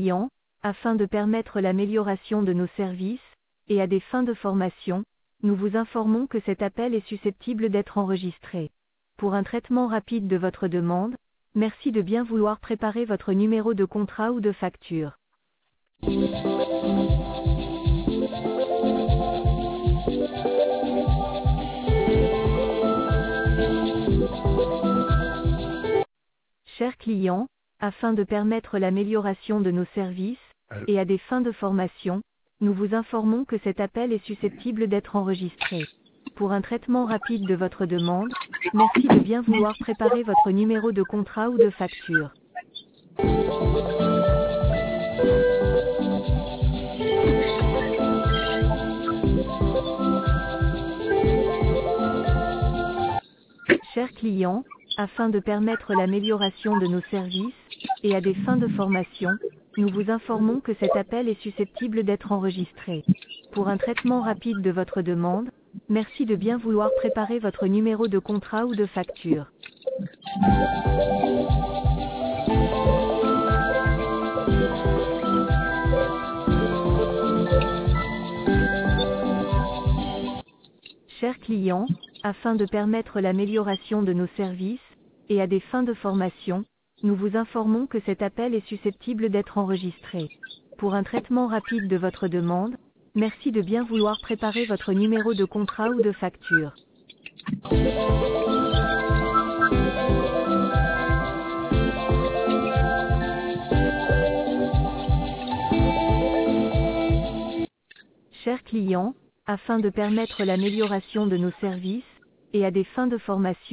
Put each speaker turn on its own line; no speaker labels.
clients, afin de permettre l'amélioration de nos services, et à des fins de formation, nous vous informons que cet appel est susceptible d'être enregistré. Pour un traitement rapide de votre demande, merci de bien vouloir préparer votre numéro de contrat ou de facture. Chers clients, afin de permettre l'amélioration de nos services, et à des fins de formation, nous vous informons que cet appel est susceptible d'être enregistré. Pour un traitement rapide de votre demande, merci de bien vouloir préparer votre numéro de contrat ou de facture. Chers clients, afin de permettre l'amélioration de nos services, et à des fins de formation, nous vous informons que cet appel est susceptible d'être enregistré. Pour un traitement rapide de votre demande, merci de bien vouloir préparer votre numéro de contrat ou de facture. Chers clients, afin de permettre l'amélioration de nos services, et à des fins de formation, nous vous informons que cet appel est susceptible d'être enregistré. Pour un traitement rapide de votre demande, merci de bien vouloir préparer votre numéro de contrat ou de facture. Chers clients, afin de permettre l'amélioration de nos services, et à des fins de formation,